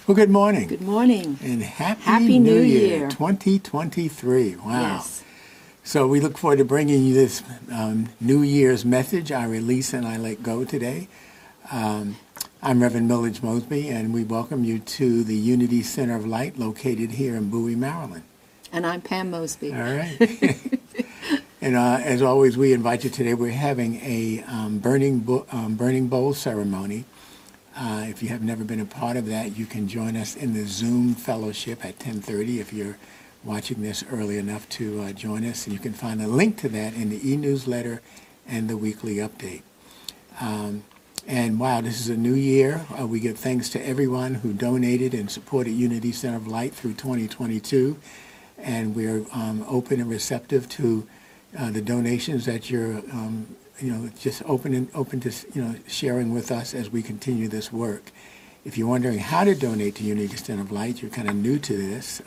Well, good morning. Good morning. And Happy New Year. 2023. Wow. Yes. So we look forward to bringing you this New Year's message, I Release and I Let Go today. I'm Reverend Millage Mosby, and we welcome you to the Unity Center of Light located here in Bowie, Maryland. And I'm Pam Mosby. All right. And as always, we invite you today. We're having a burning bowl ceremony. If you have never been a part of that, you can join us in the Zoom fellowship at 10:30 if you're watching this early enough to join us. And you can find a link to that in the e-newsletter and the weekly update. And wow, this is a new year. We give thanks to everyone who donated and supported Unity Center of Light through 2022. And we're open and receptive to the donations that you're just open to, sharing with us as we continue this work. If you're wondering how to donate to Unity Center of Light, you're kind of new to this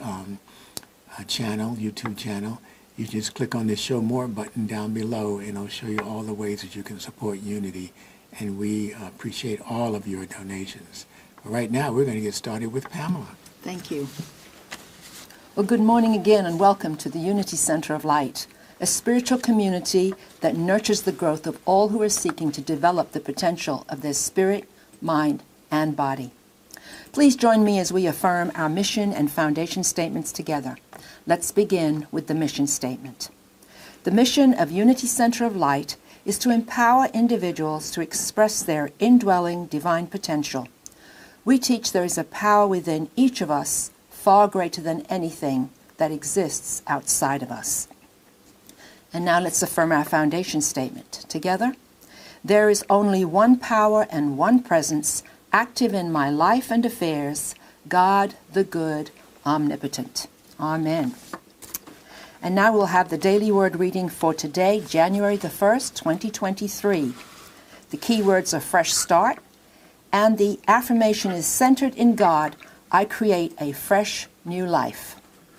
YouTube channel, you just click on the Show More button down below, and it'll show you all the ways that you can support Unity. And we appreciate all of your donations. But right now, we're going to get started with Pamela. Thank you. Well, good morning again, and welcome to the Unity Center of Light, a spiritual community that nurtures the growth of all who are seeking to develop the potential of their spirit, mind, and body. Please join me as we affirm our mission and foundation statements together. Let's begin with the mission statement. The mission of Unity Center of Light is to empower individuals to express their indwelling divine potential. We teach there is a power within each of us far greater than anything that exists outside of us. And now let's affirm our foundation statement together. There is only one power and one presence active in my life and affairs, God the good, omnipotent. Amen. And now we'll have the daily word reading for today, January the 1st, 2023. The key words are fresh start, and the affirmation is centered in God. I create a fresh new life.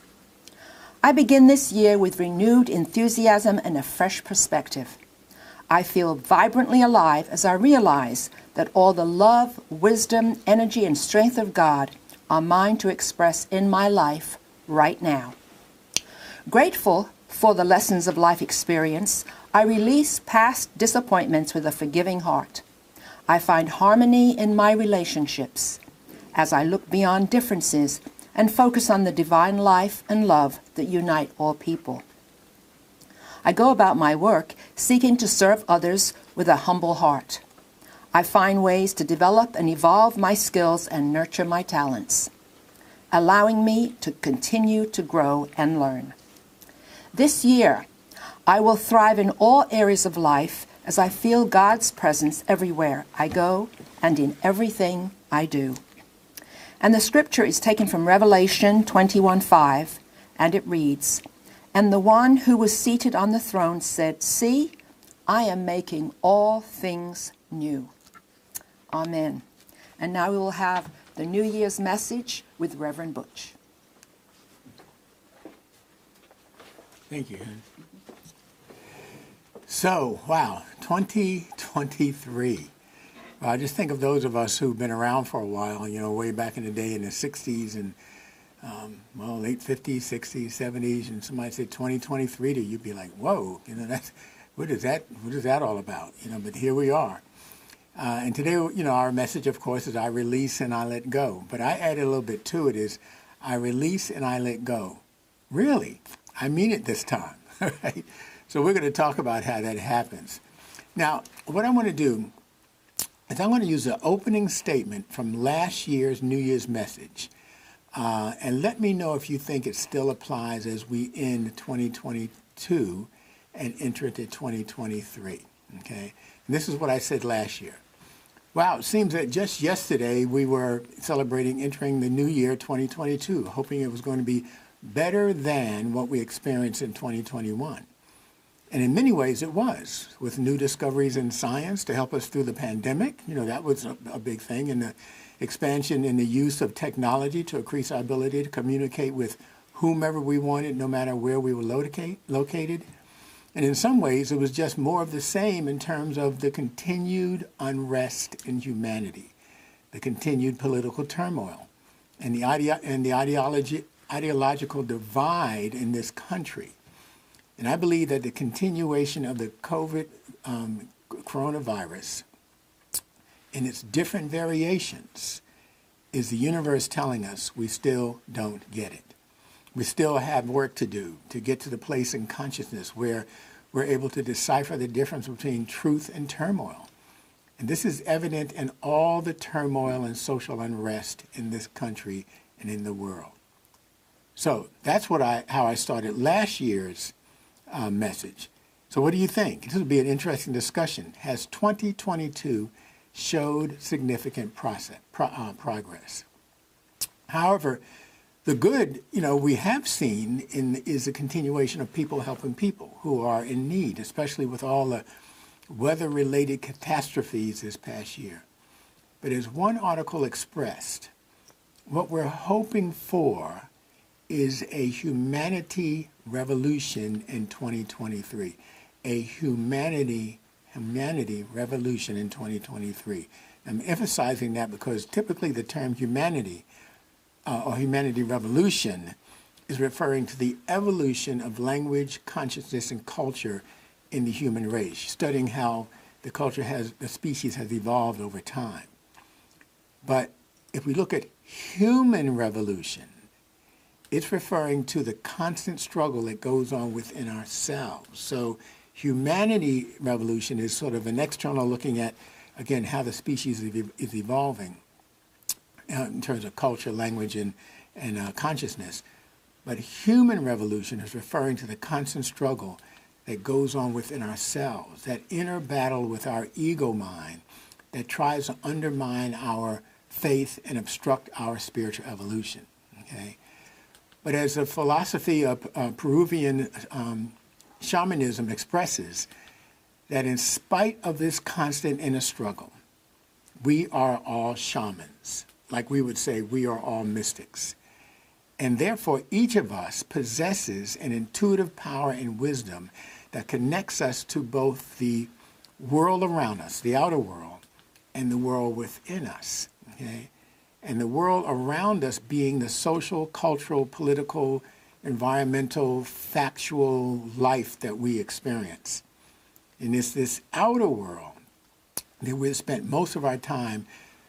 I begin this year with renewed enthusiasm and a fresh perspective. I feel vibrantly alive as I realize that all the love, wisdom, energy, and strength of God are mine to express in my life right now. Grateful for the lessons of life experience, I release past disappointments with a forgiving heart. I find harmony in my relationships as I look beyond differences and focus on the divine life and love that unite all people. I go about my work seeking to serve others with a humble heart. I find ways to develop and evolve my skills and nurture my talents, allowing me to continue to grow and learn. This year, I will thrive in all areas of life as I feel God's presence everywhere I go and in everything I do. And the scripture is taken from Revelation 21:5, and it reads, "And the one who was seated on the throne said, 'See, I am making all things new.'" Amen. And now we will have the New Year's message with Reverend Butch. Thank you. So, wow, 2023. Well, I just think of those of us who've been around for a while, way back in the day in the 60s and, late 50s, 60s, 70s, and somebody said 2023 to you, you'd be like, whoa, what is that all about? But here we are. And today, our message, of course, is I release and I let go. But I added a little bit to it is I release and I let go. Really? I mean it this time, right? So we're going to talk about how that happens. Now, what I want to do is I'm going to use the opening statement from last year's New Year's message. And let me know if you think it still applies as we end 2022 and enter into 2023, okay? And this is what I said last year. Wow, it seems that just yesterday we were celebrating entering the new year 2022, hoping it was going to be better than what we experienced in 2021. And in many ways it was, with new discoveries in science to help us through the pandemic. That was a big thing, and the expansion in the use of technology to increase our ability to communicate with whomever we wanted, no matter where we were located. And in some ways, it was just more of the same in terms of the continued unrest in humanity, the continued political turmoil, and the ideological divide in this country. And I believe that the continuation of the COVID coronavirus in its different variations is the universe telling us we still don't get it. We still have work to do to get to the place in consciousness where we're able to decipher the difference between truth and turmoil. And this is evident in all the turmoil and social unrest in this country and in the world. So that's how I started last year's message. So what do you think? This will be an interesting discussion. Has 2022 showed significant progress? However, the good, we have seen is a continuation of people helping people who are in need, especially with all the weather-related catastrophes this past year. But as one article expressed, what we're hoping for is a humanity revolution in 2023. A humanity revolution in 2023. I'm emphasizing that because typically the term humanity or humanity revolution is referring to the evolution of language, consciousness, and culture in the human race, studying how the species has evolved over time. But if we look at human revolution, it's referring to the constant struggle that goes on within ourselves. So humanity revolution is sort of an external looking at, again, how the species is evolving in terms of culture, language, and consciousness. But human revolution is referring to the constant struggle that goes on within ourselves, that inner battle with our ego mind that tries to undermine our faith and obstruct our spiritual evolution. Okay? But as the philosophy of Peruvian shamanism expresses, that in spite of this constant inner struggle, we are all shamans. Like we would say, we are all mystics. And therefore, each of us possesses an intuitive power and wisdom that connects us to both the world around us, the outer world, and the world within us. Okay? And the world around us being the social, cultural, political, environmental, factual life that we experience. And it's this outer world that we've spent most of our time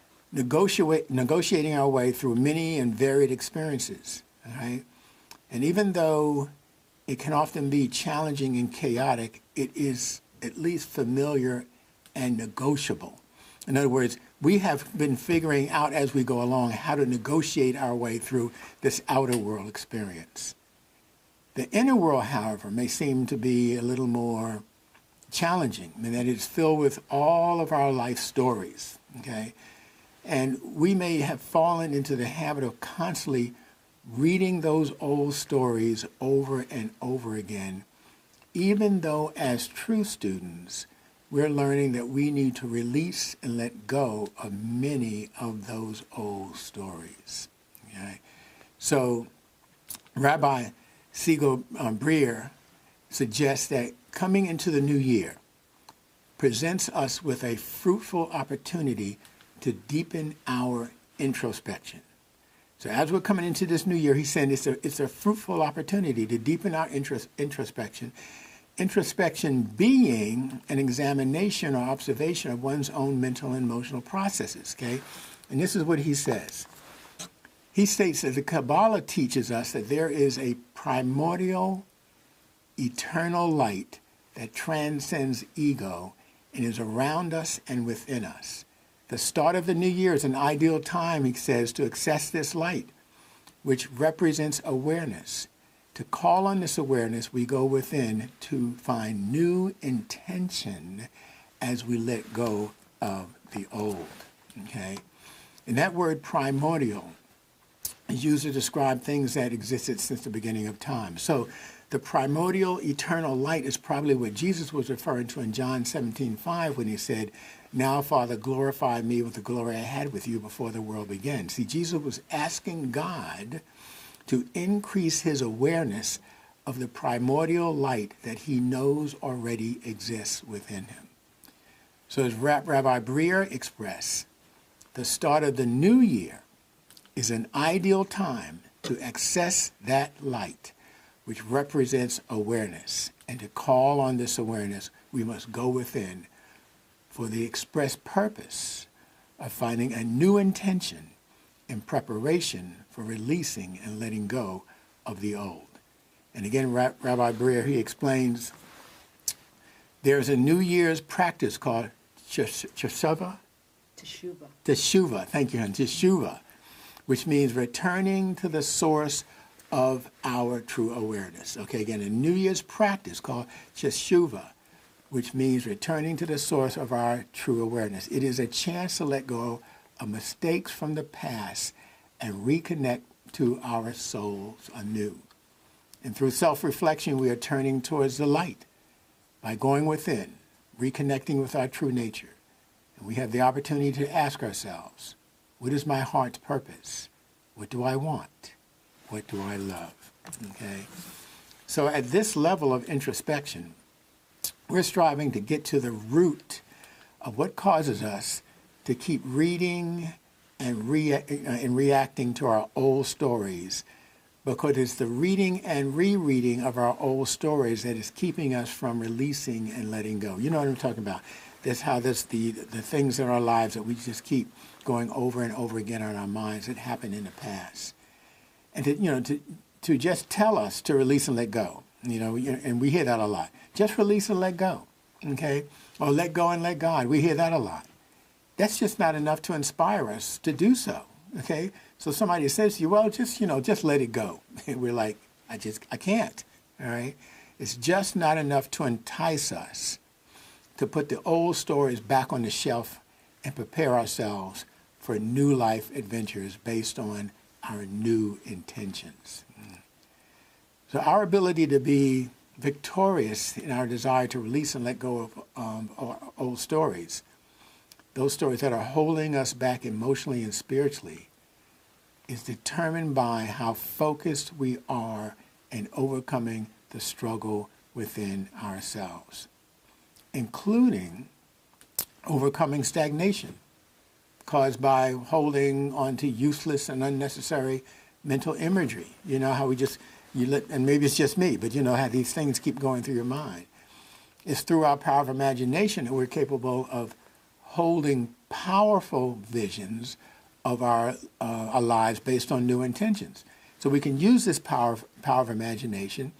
negotiating our way through many and varied experiences. Right? And even though it can often be challenging and chaotic, it is at least familiar and negotiable. In other words, we have been figuring out as we go along how to negotiate our way through this outer world experience. The inner world, however, may seem to be a little more challenging, in that it's filled with all of our life stories, okay? And we may have fallen into the habit of constantly reading those old stories over and over again, even though as true students, we're learning that we need to release and let go of many of those old stories. Okay? So Rabbi Siegel Breer suggests that coming into the new year presents us with a fruitful opportunity to deepen our introspection. So as we're coming into this new year, he's saying it's a fruitful opportunity to deepen our introspection. Introspection being an examination or observation of one's own mental and emotional processes, okay? And this is what he says. He states that the Kabbalah teaches us that there is a primordial, eternal light that transcends ego and is around us and within us. The start of the new year is an ideal time, he says, to access this light, which represents awareness. To call on this awareness, we go within to find new intention as we let go of the old, okay? And that word primordial is used to describe things that existed since the beginning of time. So the primordial eternal light is probably what Jesus was referring to in John 17:5 when he said, "Now, Father, glorify me with the glory I had with you before the world began." See, Jesus was asking God to increase his awareness of the primordial light that he knows already exists within him. So as Rabbi Breer expressed, the start of the new year is an ideal time to access that light, which represents awareness. And to call on this awareness, we must go within for the express purpose of finding a new intention in preparation for releasing and letting go of the old. And again, Rabbi Breer, he explains, there's a New Year's practice called Teshuvah. Teshuvah, thank you, hon. Teshuvah, which means returning to the source of our true awareness. Okay, again, a New Year's practice called Teshuvah, which means returning to the source of our true awareness. It is a chance to let go of mistakes from the past and reconnect to our souls anew. And through self-reflection, we are turning towards the light by going within, reconnecting with our true nature. And we have the opportunity to ask ourselves, what is my heart's purpose? What do I want? What do I love? Okay? So at this level of introspection, we're striving to get to the root of what causes us to keep reading and reacting to our old stories, because it's the reading and rereading of our old stories that is keeping us from releasing and letting go. You know what I'm talking about. That's how the things in our lives that we just keep going over and over again in our minds that happened in the past. And to just tell us to release and let go. And we hear that a lot. Just release and let go, okay? Or let go and let God. We hear that a lot. That's just not enough to inspire us to do so, okay? So somebody says to you, well, just let it go. And we're like, I can't, all right? It's just not enough to entice us to put the old stories back on the shelf and prepare ourselves for new life adventures based on our new intentions. So our ability to be victorious in our desire to release and let go of our old stories, those stories that are holding us back emotionally and spiritually, is determined by how focused we are in overcoming the struggle within ourselves, including overcoming stagnation caused by holding on to useless and unnecessary mental imagery. You know how and maybe it's just me, but you know how these things keep going through your mind. It's through our power of imagination that we're capable of holding powerful visions of our lives based on new intentions. So we can use this power of imagination,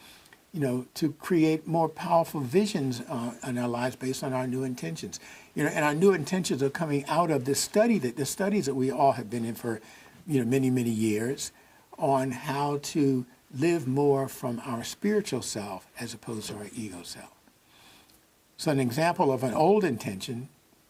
to create more powerful visions in our lives based on our new intentions. And our new intentions are coming out of the studies that we all have been in for, many, many years on how to live more from our spiritual self as opposed to our ego self. So an example of an old intention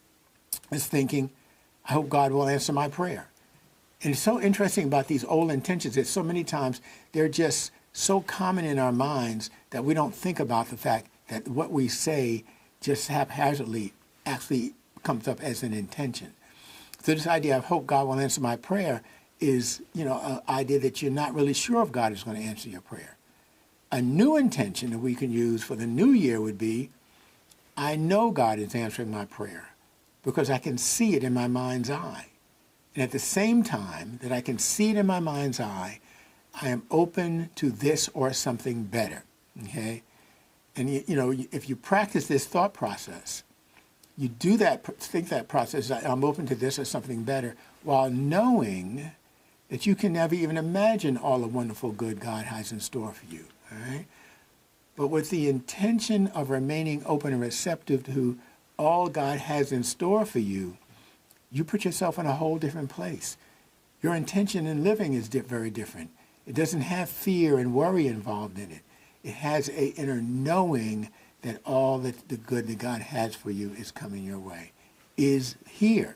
is thinking, I hope God will answer my prayer. And it's so interesting about these old intentions that so many times they're just so common in our minds that we don't think about the fact that what we say just haphazardly actually comes up as an intention. So this idea of hope God will answer my prayer is, an idea that you're not really sure if God is going to answer your prayer. A new intention that we can use for the new year would be, I know God is answering my prayer because I can see it in my mind's eye. And at the same time that I can see it in my mind's eye, I am open to this or something better, okay? And, if you practice this thought process, you do that, think that process, I'm open to this or something better, while knowing that you can never even imagine all the wonderful good God has in store for you, all right? But with the intention of remaining open and receptive to all God has in store for you, you put yourself in a whole different place. Your intention in living is very different. It doesn't have fear and worry involved in it. It has an inner knowing that all the good that God has for you is coming your way, is here.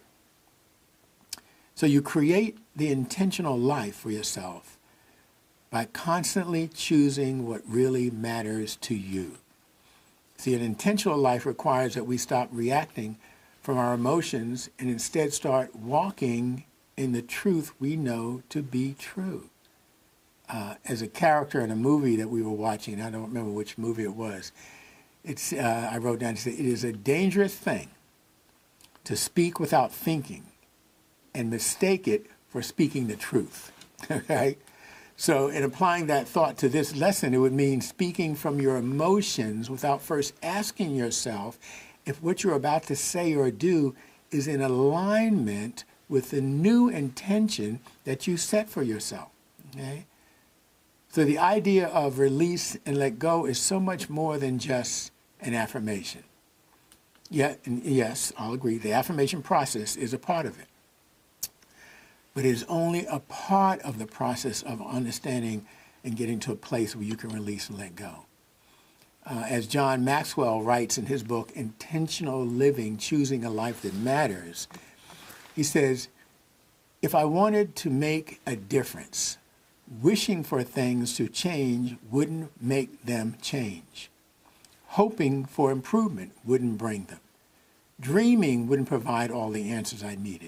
So you create the intentional life for yourself by constantly choosing what really matters to you. See, an intentional life requires that we stop reacting from our emotions and instead start walking in the truth we know to be true. As a character in a movie that we were watching, I don't remember which movie it was, I wrote down, it is a dangerous thing to speak without thinking and mistake it for speaking the truth. Okay? So in applying that thought to this lesson, it would mean speaking from your emotions without first asking yourself if what you're about to say or do is in alignment with the new intention that you set for yourself. Okay? So the idea of release and let go is so much more than just an affirmation. Yes, I'll agree, the affirmation process is a part of it. But it is only a part of the process of understanding and getting to a place where you can release and let go. As John Maxwell writes in his book, Intentional Living, Choosing a Life That Matters, he says, if I wanted to make a difference, wishing for things to change wouldn't make them change. Hoping for improvement wouldn't bring them. Dreaming wouldn't provide all the answers I needed.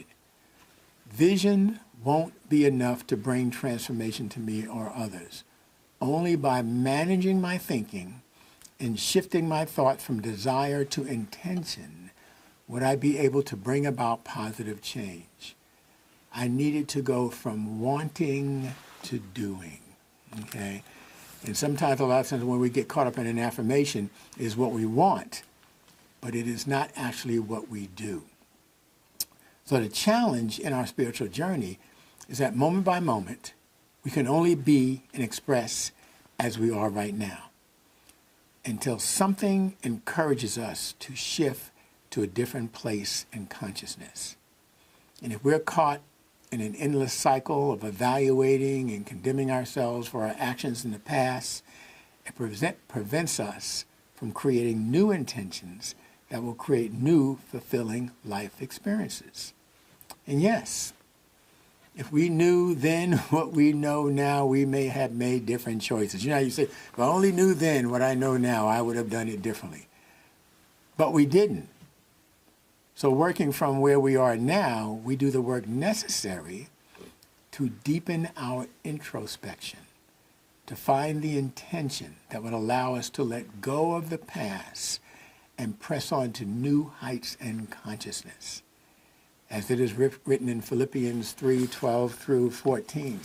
Vision won't be enough to bring transformation to me or others. Only by managing my thinking and shifting my thought from desire to intention would I be able to bring about positive change. I needed to go from wanting to doing, okay? And sometimes, a lot of times when we get caught up in an affirmation is what we want, but it is not actually what we do. So the challenge in our spiritual journey is that moment by moment, we can only be and express as we are right now until something encourages us to shift to a different place in consciousness. And if we're caught in an endless cycle of evaluating and condemning ourselves for our actions in the past, it prevents us from creating new intentions that will create new, fulfilling life experiences. And yes, if we knew then what we know now, we may have made different choices. You know, you say, if I only knew then what I know now, I would have done it differently. But we didn't. So working from where we are now, we do the work necessary to deepen our introspection, to find the intention that would allow us to let go of the past and press on to new heights and consciousness, as it is written in Philippians 3:12 through 14.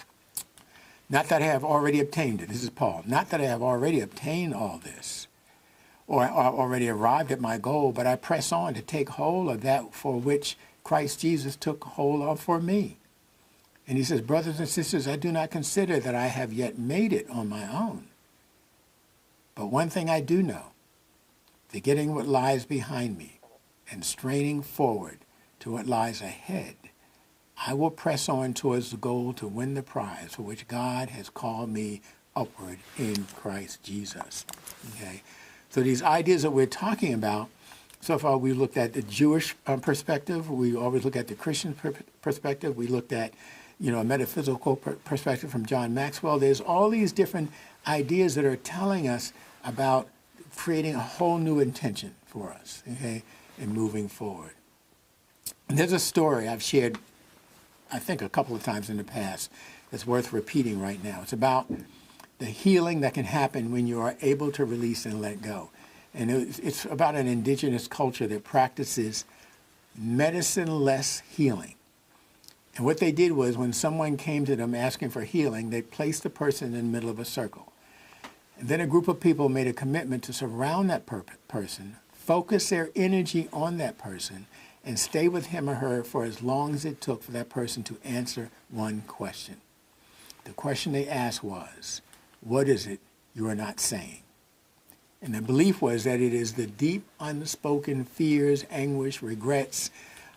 Not that I have already obtained it. This is Paul. Not that I have already obtained all this, or already arrived at my goal, but I press on to take hold of that for which Christ Jesus took hold of for me. And he says, brothers and sisters, I do not consider that I have yet made it on my own. But one thing I do know, forgetting what lies behind me and straining forward to what lies ahead, I will press on towards the goal to win the prize for which God has called me upward in Christ Jesus. Okay? So these ideas that we're talking about, so far we looked at the Jewish perspective, we always look at the Christian perspective, we looked at, a metaphysical perspective from John Maxwell. There's all these different ideas that are telling us about creating a whole new intention for us, okay, and moving forward. And there's a story I've shared, I think, a couple of times in the past that's worth repeating right now. It's about the healing that can happen when you are able to release and let go. And it's about an indigenous culture that practices medicine-less healing. And what they did was when someone came to them asking for healing, they placed the person in the middle of a circle. And then a group of people made a commitment to surround that person, focus their energy on that person, and stay with him or her for as long as it took for that person to answer one question. The question they asked was, what is it you are not saying? And the belief was that it is the deep, unspoken fears, anguish, regrets,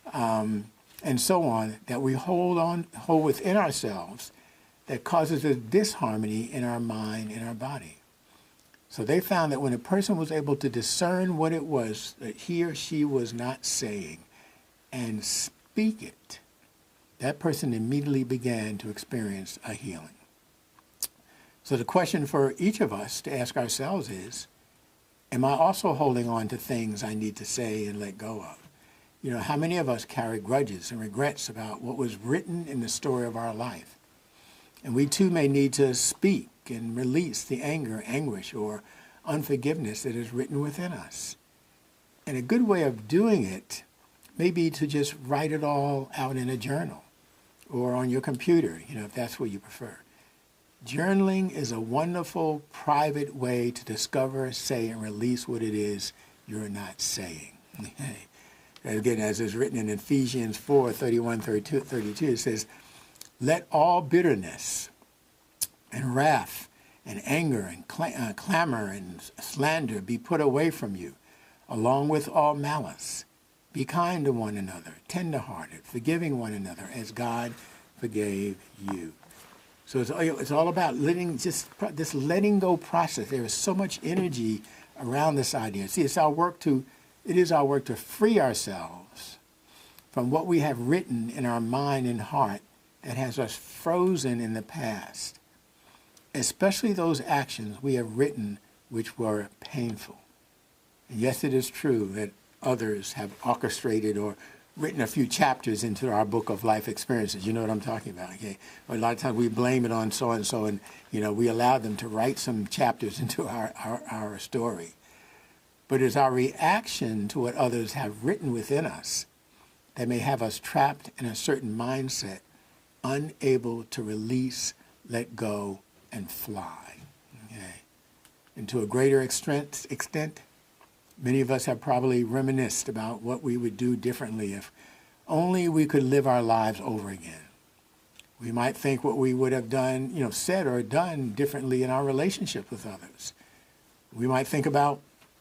and so on that we hold within ourselves that causes a disharmony in our mind and our body. So they found that when a person was able to discern what it was that he or she was not saying and speak it, that person immediately began to experience a healing. So the question for each of us to ask ourselves is, am I also holding on to things I need to say and let go of? How many of us carry grudges and regrets about what was written in the story of our life? And we too may need to speak and release the anger, anguish, or unforgiveness that is written within us. And a good way of doing it may be to just write it all out in a journal or on your computer, if that's what you prefer. Journaling is a wonderful private way to discover, say, and release what it is you're not saying. Again, as is written in Ephesians 4:31-32, it says, let all bitterness and wrath and anger and clamor and slander be put away from you, along with all malice. Be kind to one another, tender-hearted, forgiving one another as God forgave you. So it's all about this letting go process. There is so much energy around this idea. See, it is our work to free ourselves from what we have written in our mind and heart that has us frozen in the past, especially those actions we have written which were painful. And yes, it is true that others have orchestrated or written a few chapters into our book of life experiences. You know what I'm talking about, okay? Or a lot of times we blame it on so-and-so, and, we allow them to write some chapters into our story. But it's our reaction to what others have written within us that may have us trapped in a certain mindset, unable to release, let go, and fly, okay? And to a greater extent, many of us have probably reminisced about what we would do differently if only we could live our lives over again. We might think what we would have done, said or done differently in our relationship with others. We might think about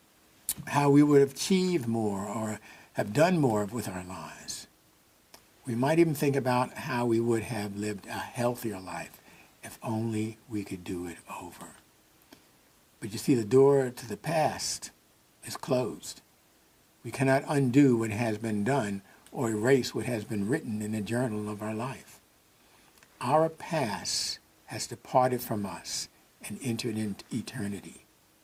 how we would have achieved more or have done more with our lives. We might even think about how we would have lived a healthier life if only we could do it over. But you see, the door to the past is closed. We cannot undo what has been done or erase what has been written in the journal of our life. Our past has departed from us and entered into eternity.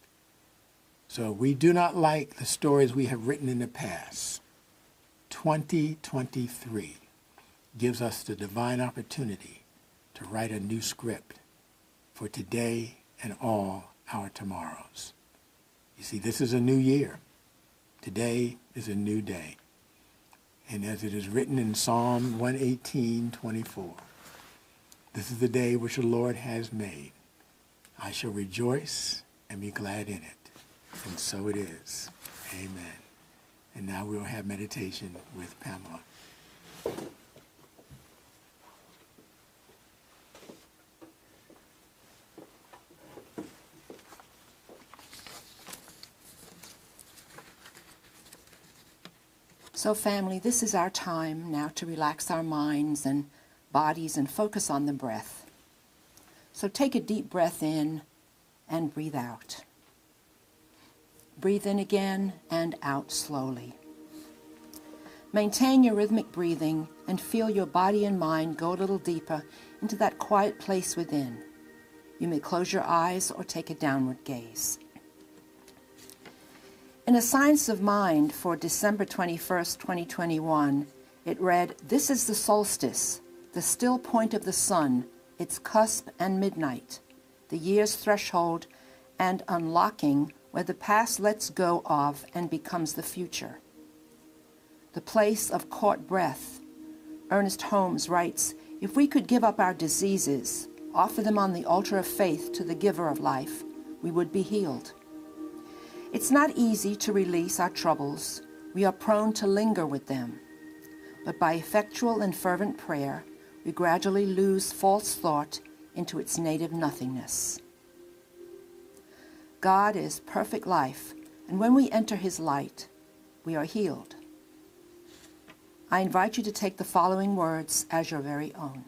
So we do not like the stories we have written in the past. 2023 gives us the divine opportunity to write a new script for today and all our tomorrows. You see, this is a new year. Today is a new day. And as it is written in Psalm 118:24, this is the day which the Lord has made. I shall rejoice and be glad in it. And so it is. Amen. And now we'll have meditation with Pamela. So family, this is our time now to relax our minds and bodies and focus on the breath. So take a deep breath in and breathe out. Breathe in again and out slowly. Maintain your rhythmic breathing and feel your body and mind go a little deeper into that quiet place within. You may close your eyes or take a downward gaze. In a Science of Mind for December 21st, 2021, it read, "This is the solstice, the still point of the sun, its cusp and midnight, the year's threshold and unlocking where the past lets go of and becomes the future. The place of caught breath." Ernest Holmes writes, "If we could give up our diseases, offer them on the altar of faith to the giver of life, we would be healed." It's not easy to release our troubles. We are prone to linger with them. But by effectual and fervent prayer, we gradually lose false thought into its native nothingness. God is perfect life, and when we enter His light, we are healed. I invite you to take the following words as your very own.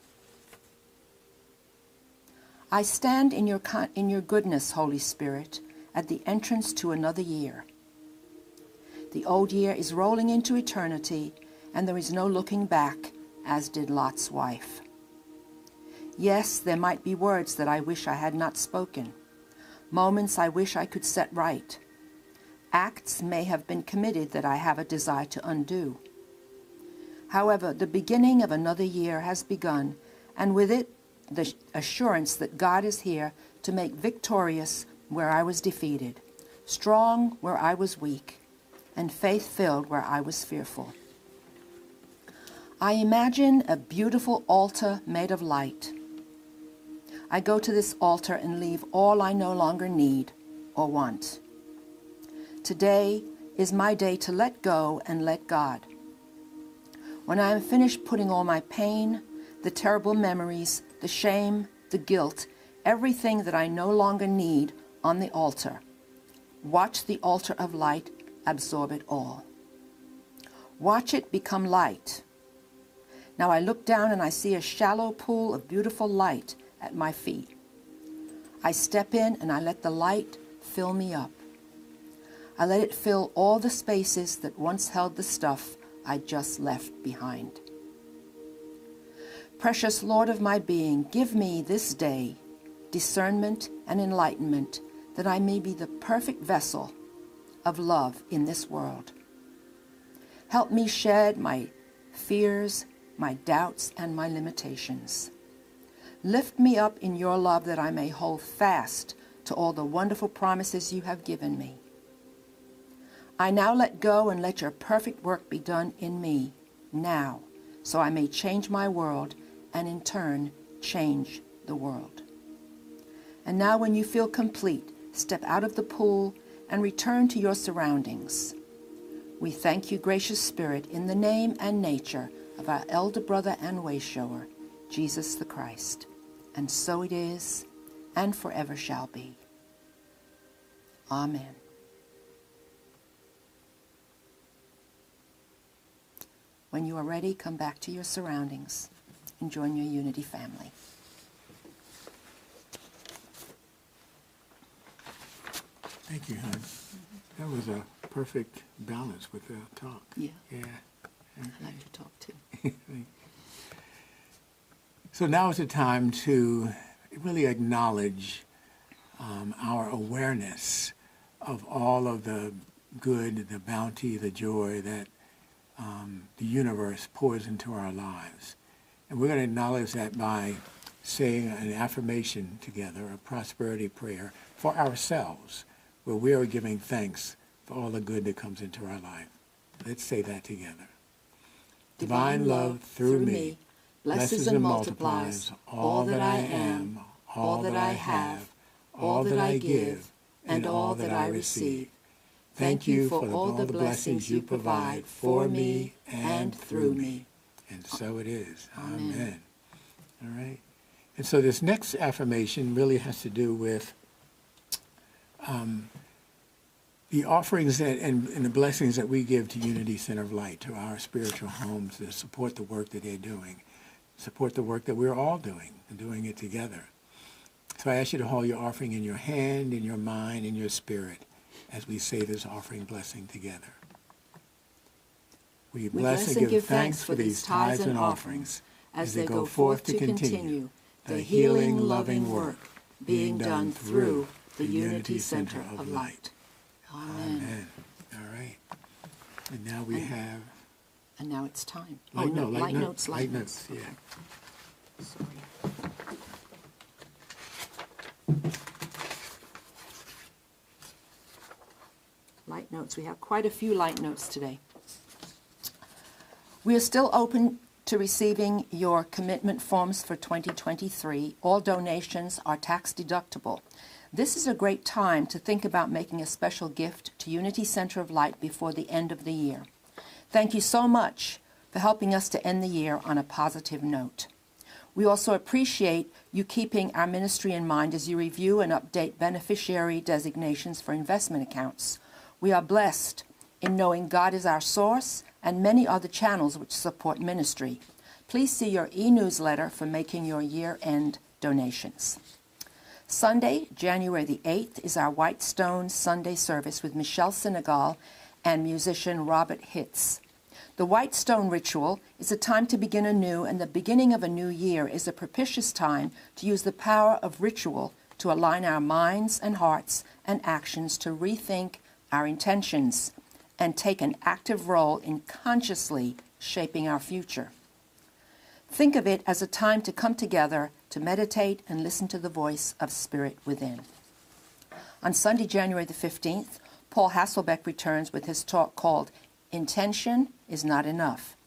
I stand in your goodness, Holy Spirit, at the entrance to another year. The old year is rolling into eternity, and there is no looking back, as did Lot's wife. Yes, there might be words that I wish I had not spoken, moments I wish I could set right. Acts may have been committed that I have a desire to undo. However, the beginning of another year has begun, and with it, the assurance that God is here to make victorious where I was defeated, strong where I was weak, and faith-filled where I was fearful. I imagine a beautiful altar made of light. I go to this altar and leave all I no longer need or want. Today is my day to let go and let God. When I am finished putting all my pain, the terrible memories, the shame, the guilt, everything that I no longer need on the altar, watch the altar of light absorb it all. Watch it become light. Now I look down and I see a shallow pool of beautiful light at my feet. I step in and I let the light fill me up. I let it fill all the spaces that once held the stuff I just left behind. Precious Lord of my being, give me this day discernment and enlightenment that I may be the perfect vessel of love in this world. Help me shed my fears, my doubts, and my limitations. Lift me up in your love that I may hold fast to all the wonderful promises you have given me. I now let go and let your perfect work be done in me now, so I may change my world and in turn change the world. And now when you feel complete, step out of the pool and return to your surroundings. We thank you, gracious Spirit, in the name and nature of our elder brother and wayshower, Jesus the Christ. And so it is, and forever shall be. Amen. When you are ready, come back to your surroundings and join your Unity family. Thank you, hon. That was a perfect balance with the talk. Yeah. Yeah. I like to talk too. So now is the time to really acknowledge our awareness of all of the good, the bounty, the joy that the universe pours into our lives. And we're going to acknowledge that by saying an affirmation together, a prosperity prayer for ourselves, where we are giving thanks for all the good that comes into our life. Let's say that together. Divine love through me blesses and multiplies all that I am, all that I have, all that I give, and all that I receive. Thank you for all the blessings you provide for me and through me. And so it is. Amen. All right. And so this next affirmation really has to do with the offerings and the blessings that we give to Unity Center of Light, to our spiritual homes, to support the work that they're doing, support the work that we're all doing, and doing it together. So I ask you to hold your offering in your hand, in your mind, in your spirit, as we say this offering blessing together. We bless and give thanks for these tithes and offerings as they go forth to continue the healing, loving work being done through the Unity Center of Light. Amen. All right. And now we have... And now it's time. Light notes. Yeah. Sorry. Light notes. We have quite a few light notes today. We are still open to receiving your commitment forms for 2023. All donations are tax deductible. This is a great time to think about making a special gift to Unity Center of Light before the end of the year. Thank you so much for helping us to end the year on a positive note. We also appreciate you keeping our ministry in mind as you review and update beneficiary designations for investment accounts. We are blessed in knowing God is our source and many other channels which support ministry. Please see your e-newsletter for making your year-end donations. Sunday, January the 8th, is our Whitestone Sunday service with Michelle Senegal and musician Robert Hitz. The Whitestone ritual is a time to begin anew, and the beginning of a new year is a propitious time to use the power of ritual to align our minds and hearts and actions to rethink our intentions and take an active role in consciously shaping our future. Think of it as a time to come together to meditate and listen to the voice of Spirit within. On Sunday, January the 15th, Paul Hasselbeck returns with his talk called Intention is Not Enough.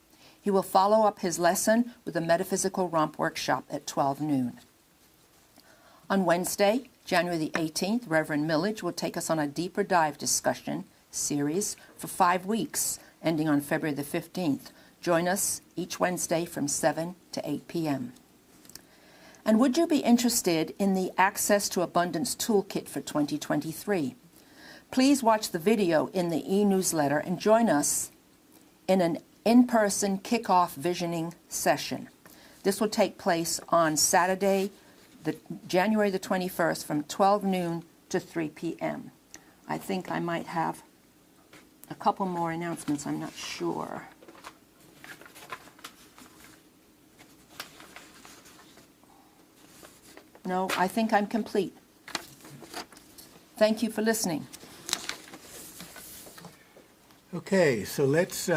He will follow up his lesson with a metaphysical romp workshop at 12 noon. On Wednesday, January the 18th, Reverend Millage will take us on a deeper dive discussion series for 5 weeks, ending on February the 15th. Join us each Wednesday from 7 to 8 p.m. And would you be interested in the Access to Abundance Toolkit for 2023? Please watch the video in the e-newsletter and join us in an in-person kickoff visioning session. This will take place on Saturday, January the 21st from 12 noon to 3 p.m. I think I might have a couple more announcements. I'm not sure. No, I think I'm complete. Thank you for listening. Okay, so let's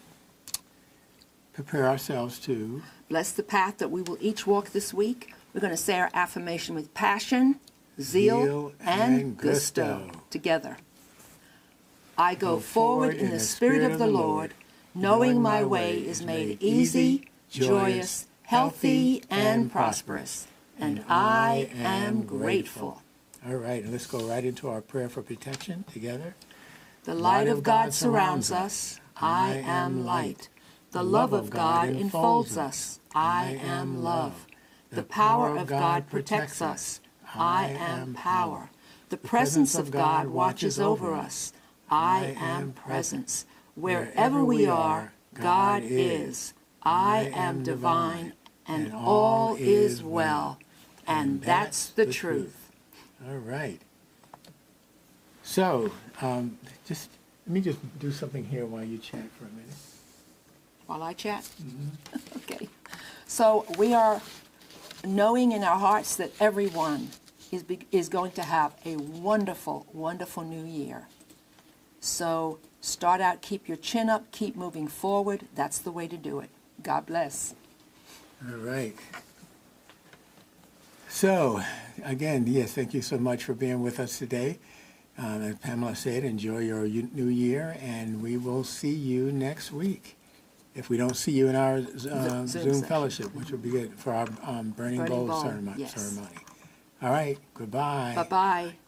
prepare ourselves to Bless the path that we will each walk this week. We're going to say our affirmation with passion, zeal, and gusto together. I go forward in the Spirit of the Lord, knowing my way is made easy, joyous, healthy, and prosperous. And I am grateful. All right, and let's go right into our prayer for protection together. The light of God surrounds us. I am light. The love of God enfolds us. I am love. The power of God protects us. I am power. The presence of God watches over us. I am presence. Wherever we are, God is. I am divine, and all is well. And that's the truth. All right. So, just let me just do something here while you chat for a minute. While I chat? Mm-hmm. Okay. So we are knowing in our hearts that everyone is going to have a wonderful, wonderful new year. So start out, keep your chin up, keep moving forward. That's the way to do it. God bless. All right. So, again, yes, thank you so much for being with us today. As Pamela said, enjoy your new year, and we will see you next week. If we don't see you in our Zoom fellowship, which will be good for our Burning Bowl ceremony. Yes. All right, goodbye. Bye-bye.